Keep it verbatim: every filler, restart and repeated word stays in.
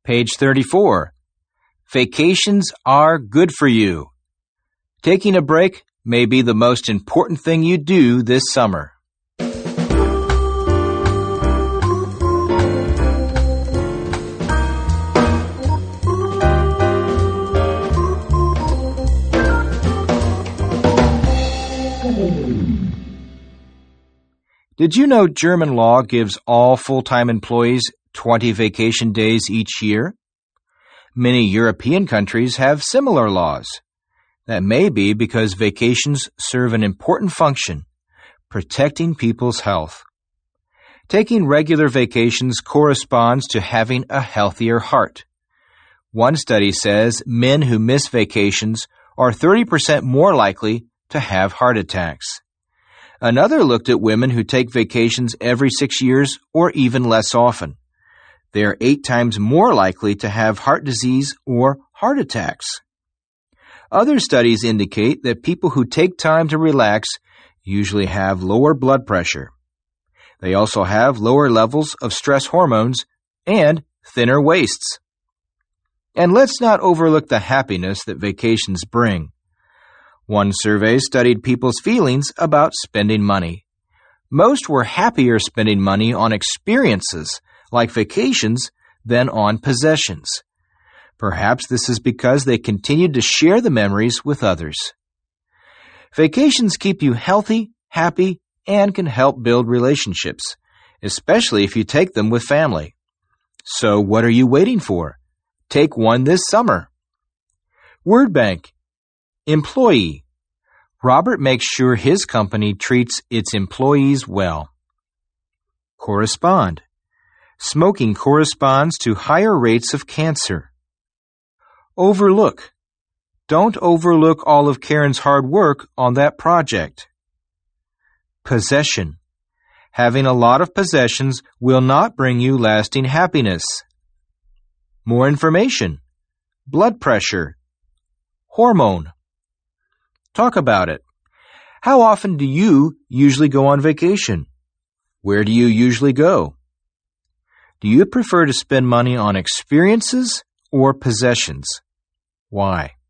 Page thirty-four. Vacations are good for you. Taking a break may be the most important thing you do this summer. Did you know German law gives all full-time employees twenty vacation days each year? Many European countries have similar laws. That may be because vacations serve an important function, protecting people's health. Taking regular vacations corresponds to having a healthier heart. One study says men who miss vacations are thirty percent more likely to have heart attacks. Another looked at women who take vacations every six years or even less often. They are eight times more likely to have heart disease or heart attacks. Other studies indicate that people who take time to relax usually have lower blood pressure. They also have lower levels of stress hormones and thinner waists. And let's not overlook the happiness that vacations bring. One survey studied people's feelings about spending money. Most were happier spending money on experiences like vacations than on possessions. Perhaps this is because they continued to share the memories with others. Vacations keep you healthy, happy, and can help build relationships, especially if you take them with family. So what are you waiting for? Take one this summer. Word bank. Employee. Robert makes sure his company treats its employees well. Correspond. Smoking corresponds to higher rates of cancer. Overlook. Don't overlook all of Karen's hard work on that project. Possession. Having a lot of possessions will not bring you lasting happiness. More information. Blood pressure. Hormone. Talk about it. How often do you usually go on vacation? Where do you usually go? Do you prefer to spend money on experiences or possessions? Why?